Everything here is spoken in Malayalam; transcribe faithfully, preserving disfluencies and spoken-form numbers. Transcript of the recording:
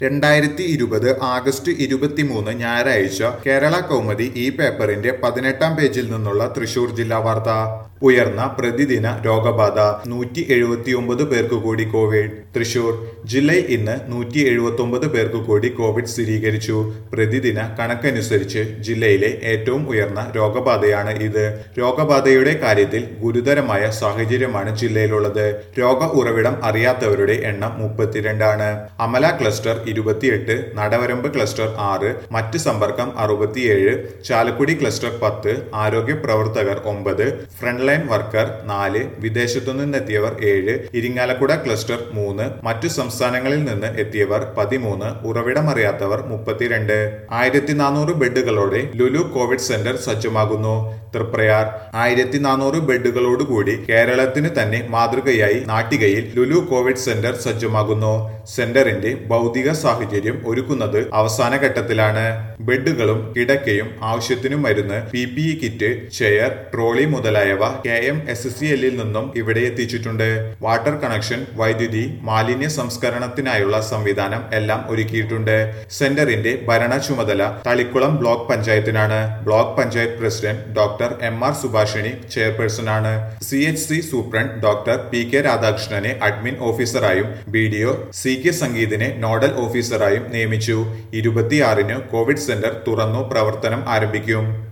രണ്ടായിരത്തി ഇരുപത് ആഗസ്റ്റ് ഇരുപത്തിമൂന്ന് ഞായറാഴ്ച കേരള കൗമുദി ഈ പേപ്പറിന്റെ പതിനെട്ടാം പേജിൽ നിന്നുള്ള തൃശൂർ ജില്ലാ വാർത്ത. ഉയർന്ന പ്രതിദിന രോഗബാധ, നൂറ്റി എഴുപത്തി ഒമ്പത് പേർക്ക് കൂടി കോവിഡ്. തൃശൂർ ജില്ലയിൽ ഇന്ന് നൂറ്റി എഴുപത്തി ഒമ്പത് പേർക്ക് കൂടി കോവിഡ് സ്ഥിരീകരിച്ചു. പ്രതിദിന കണക്കനുസരിച്ച് ജില്ലയിലെ ഏറ്റവും ഉയർന്ന രോഗബാധയാണ് ഇത്. രോഗബാധയുടെ കാര്യത്തിൽ ഗുരുതരമായ സാഹചര്യമാണ് ജില്ലയിലുള്ളത്. രോഗ ഉറവിടം അറിയാത്തവരുടെ എണ്ണം മുപ്പത്തിരണ്ടാണ്. അമല ക്ലസ്റ്റർ ഇരുപത്തിയെട്ട്, നടവരമ്പ് ക്ലസ്റ്റർ ആറ്, മറ്റ് സമ്പർക്കം അറുപത്തിയേഴ്, ചാലക്കുടി ക്ലസ്റ്റർ പത്ത്, ആരോഗ്യ പ്രവർത്തകർ ഒമ്പത്, ഫ്രണ്ട് ലൈൻ വർക്കർ നാല്, വിദേശത്തു നിന്നെത്തിയവർ ഏഴ്, ഇരിങ്ങാലക്കുട ക്ലസ്റ്റർ മൂന്ന്, മറ്റു സംസ്ഥാനങ്ങളിൽ നിന്ന് എത്തിയവർ പതിമൂന്ന്, ഉറവിടമറിയാത്തവർ മുപ്പത്തിരണ്ട്. ആയിരത്തി നാനൂറ് ബെഡുകളോടെ ലുലു കോവിഡ് സെന്റർ സജ്ജമാകുന്നു. തൃപ്രയാർ ആയിരത്തി നാനൂറ് ബെഡുകളോടുകൂടി കേരളത്തിന് തന്നെ മാതൃകയായി നാട്ടികയിൽ ലുലു കോവിഡ് സെന്റർ സജ്ജമാകുന്നു. സെന്ററിന്റെ ഭൗതിക സാഹചര്യം ഒരുക്കുന്നത് അവസാന ഘട്ടത്തിലാണ്. ബെഡുകളും കിടക്കയും ആവശ്യത്തിനു മരുന്ന്, P P E kit, chair, trolley മുതലായവ കെ എം എസ് സി എല്ലിൽ നിന്നും ഇവിടെ എത്തിച്ചിട്ടുണ്ട്. വാട്ടർ കണക്ഷൻ, വൈദ്യുതി, മാലിന്യ സംസ്കരണത്തിനായുള്ള സംവിധാനം എല്ലാം ഒരുക്കിയിട്ടുണ്ട്. സെന്ററിന്റെ ഭരണ ചുമതല തളിക്കുളം ബ്ലോക്ക് പഞ്ചായത്തിനാണ്. Block panchayat president doctor M R Subhashini ചെയർപേഴ്സണാണ്. C H C superintendent doctor P K രാധാകൃഷ്ണനെ അഡ്മിൻ ഓഫീസറായും B D O C K സംഗീതിനെ നോഡൽ ഓഫീസറായും നിയമിച്ചു. ഇരുപത്തിയാറിന് കോവിഡ് സെന്റർ തുറന്നു പ്രവർത്തനം ആരംഭിക്കും.